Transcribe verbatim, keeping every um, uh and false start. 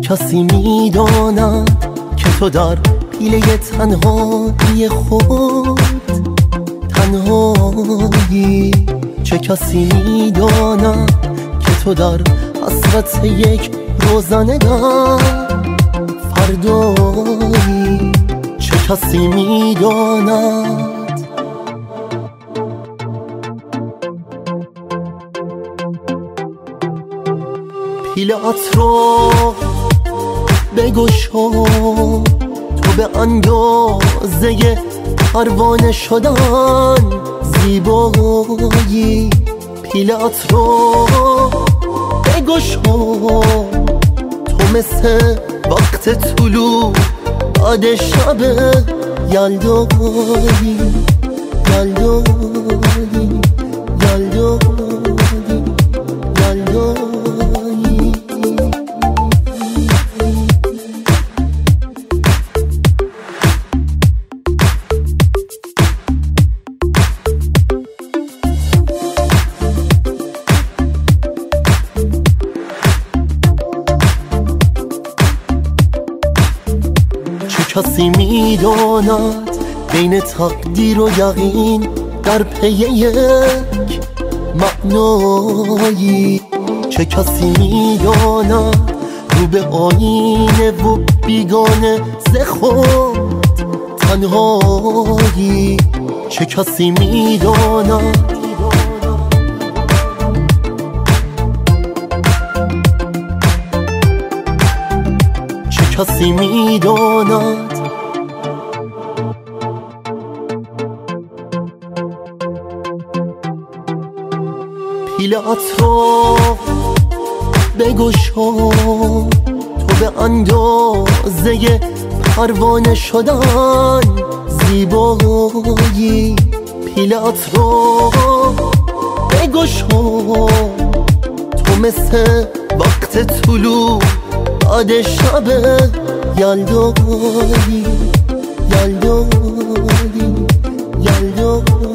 کسی میداند که تو در پیله تنهایی خود تنهایی؟ چه کسی میداند که تو در حسرت یک روزنگار فردایی؟ چه کسی میداند؟ پیله‌ات رو بگشا، تو به اندازه پروانه شدن زیبایی. پیله‌ات رو بگشا، تو مثل وقت طلوع بعد شب یلدایی یلدایی یلدایی یلدایی. کسی میداند بین تقدیر و یقین در پی یک معنایی؟ چه کسی میداند رو به آینه و بیگانه ز خود تنهایی؟ چه کسی میداند؟ چه کسی میداند؟ پیله‌ات رو بگشا، تو به اندازه پروانه شدن زیبایی. پیله‌ات رو بگشا، تو مثل وقت طلوع بعد شب یلدایی یلدایی یلدایی.